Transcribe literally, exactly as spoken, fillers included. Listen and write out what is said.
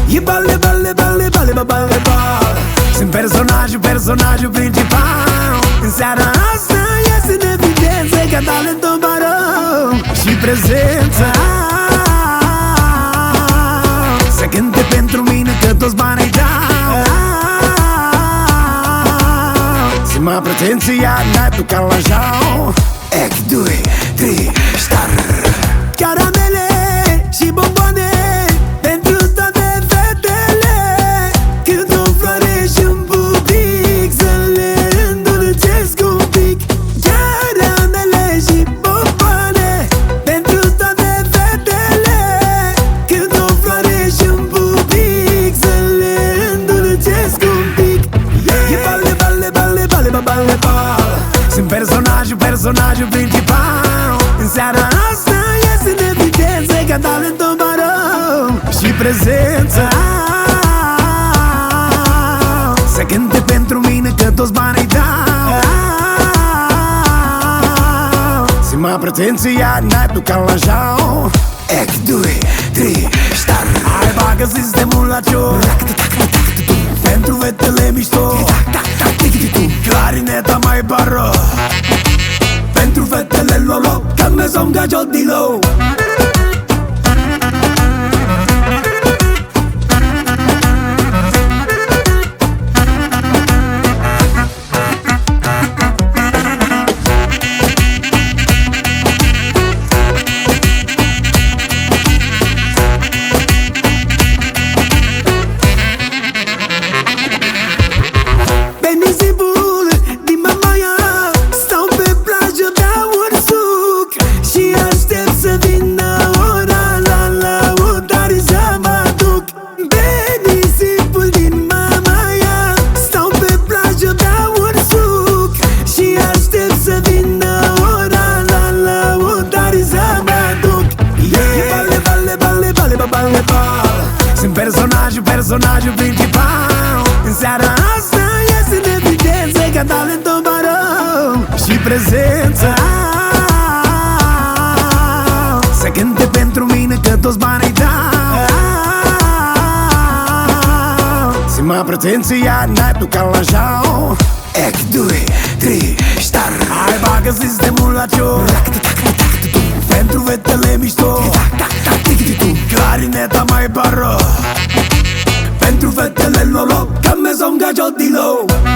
E balle, balle, balle, balle, balle, balle, balle. Sunt personajul, personajul principal. În seara asta iese în evidență ca talentul baron și prezența. Să cânte pentru mine că toți banii dau. Să mă pretenția, n-ai tu ca la jau. unu, doi, trei, star. Caramele și bomboane pentru toate fetele. Când o floare și un public să le îndulcesc un pic. Caramele și bomboane pentru toate fetele. Când o floare și un public să le îndulcesc un pic. E balle, balle, balle, balle, balle, balle. Sunt personajul, personajul principal. În seara asta iese în evidență ca talentul baron și prezența. Să cânte pentru mine că toți banii dau. Să mă pretenția, n-ai tu ca la jau. unu, doi, trei, star. Hai bagă sistemul la cior. Pentru fetele mișto. Clarineta mai baro. Pentru fetele lolo, că me son gagiotilo. Sunt personajul, personajul principal. În seara asta iese în evidență ca talentul baron și prezența. Să cânte pentru mine că toți banii dau. Să mă pretenția, n-ai tu ca la jau. unu, doi, trei, star. Hai bagă sistemul la cior. Pentru fetele mișto. Clarineta mai baro. Pentru fetele lolo, că me son gagiotilo.